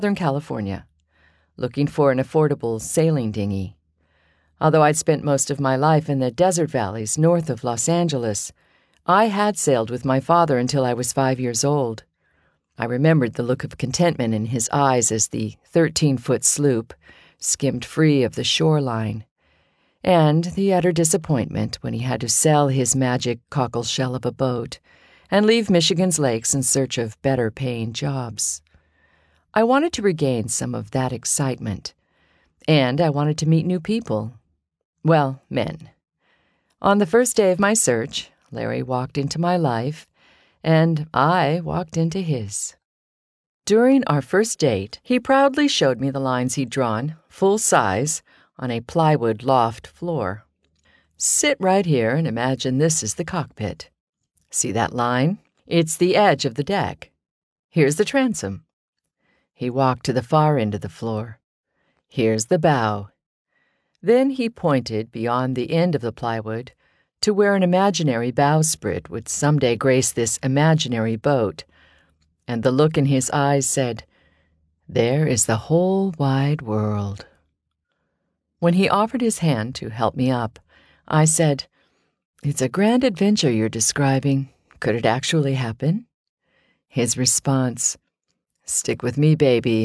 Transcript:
Southern California, looking for an affordable sailing dinghy. Although I'd spent most of my life in the desert valleys north of Los Angeles, I had sailed with my father until I was 5 years old. I remembered the look of contentment in his eyes as the 13-foot sloop skimmed free of the shoreline, and the utter disappointment when he had to sell his magic cockle shell of a boat and leave Michigan's lakes in search of better-paying jobs. I wanted to regain some of that excitement, and I wanted to meet new people. Well, men. On the first day of my search, Larry walked into my life, and I walked into his. During our first date, he proudly showed me the lines he'd drawn, full size, on a plywood loft floor. Sit right here and imagine this is the cockpit. See that line? It's the edge of the deck. Here's the transom. He walked to the far end of the floor. Here's the bow. Then he pointed beyond the end of the plywood to where an imaginary bowsprit would someday grace this imaginary boat, and the look in his eyes said, "There is the whole wide world." When he offered his hand to help me up, I said, "It's a grand adventure you're describing. Could it actually happen?" His response, "Stick with me, baby.